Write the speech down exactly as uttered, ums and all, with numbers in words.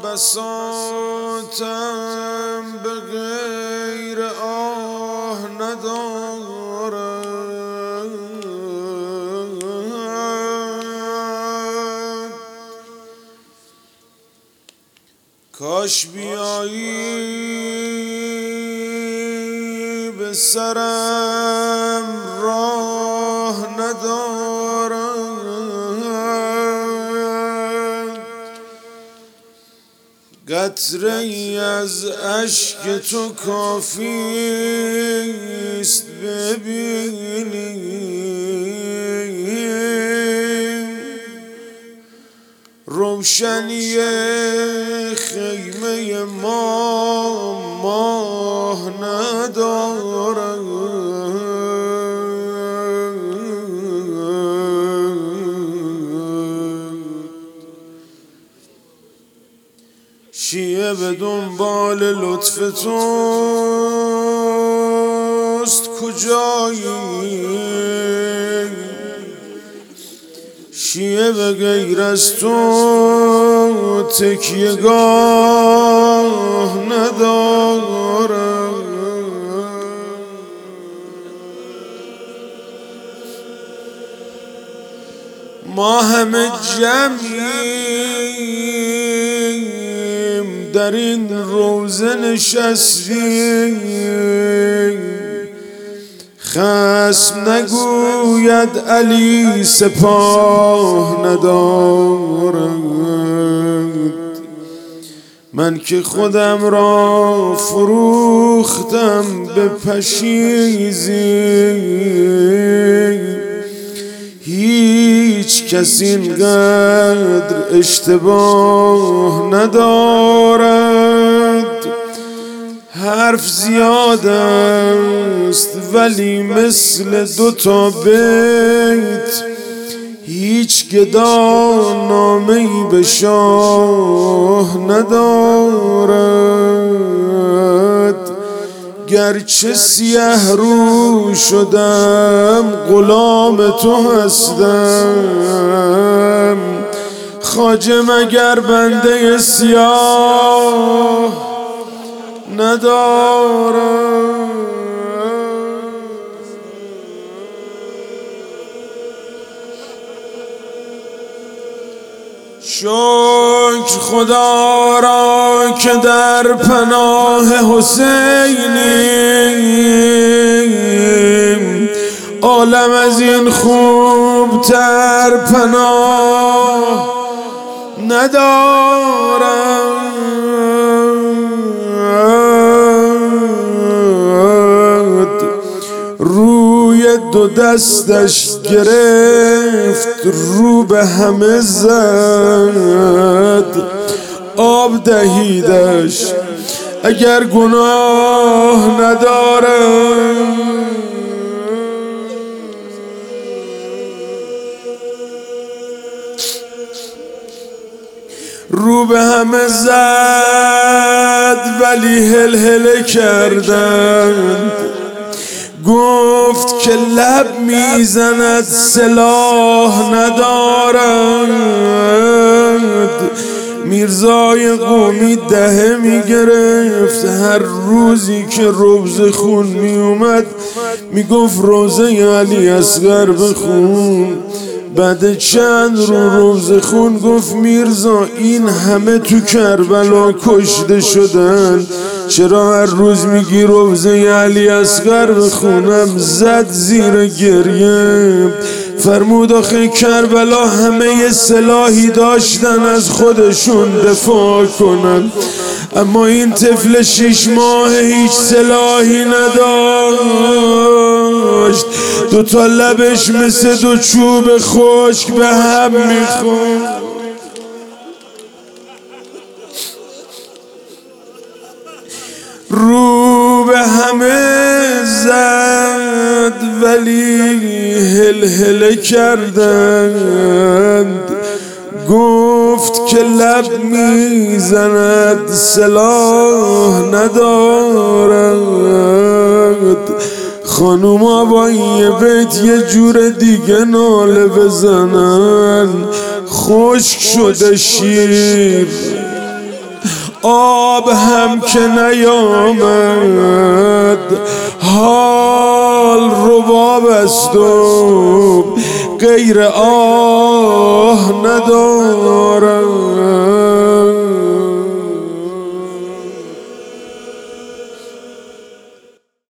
بساطم به غیر آه ندارد. کاش بیایی به سرم راه ندارد. قطره ای از اشک تو کافیست ببینی روشنی خیمه ما ماه ندارد. شیعه به دنبال لطف توست کجایی؟ شیعه به غیر از تو تکیه‌گاه ندارد. ما همه جمعیم در این روزه نشستیم. خصم نگوید علی سپاه ندارد. من که خودم را فروختم به پشیزی هیچ کس اینقدر اشتباه ندارد. حرف زیاد است ولی مثل دوتا بیت هیچ گدا نامه‌ای به شاه ندارد. گرچه سیه رو شدم غلام تو هستم. خواجه مگر بنده سیاه ندارم. شکر خدا را که در پناه حسینیم. عالم از این خوب تر پناه ندارم. روی دو دستش گرفت رو به همه زد. آب دهیدش اگر گناه ندارم. رو به همه زد ولی هل هله کردند. گفت که لب میزند سلاح ندارد. میرزای قومی دهه میگرفت هر روزی که روز خون میومد میگفت روزه علی اصغر بخون. بعد چند رو روز خون گفت میرزا این همه تو کربلا کشته شدن چرا هر روز میگی روزه علی اصغر بخونم؟ زد زیر گریه فرمود آخه کربلا همه سلاحی داشتن از خودشون دفاع کنن، اما این طفل شش ماه هیچ سلاحی نداشت. دو تا لبش مثل دو چوب خشک به هم میخورد. رو به همه زد ولی هل هله کردند. گفت که لب میزند سلاح ندارد. خانوما با یه بیت یه جور دیگه ناله بزنن. خشک شده شیر آب هم که نیامد حال رباب است و غیر آه ندارم.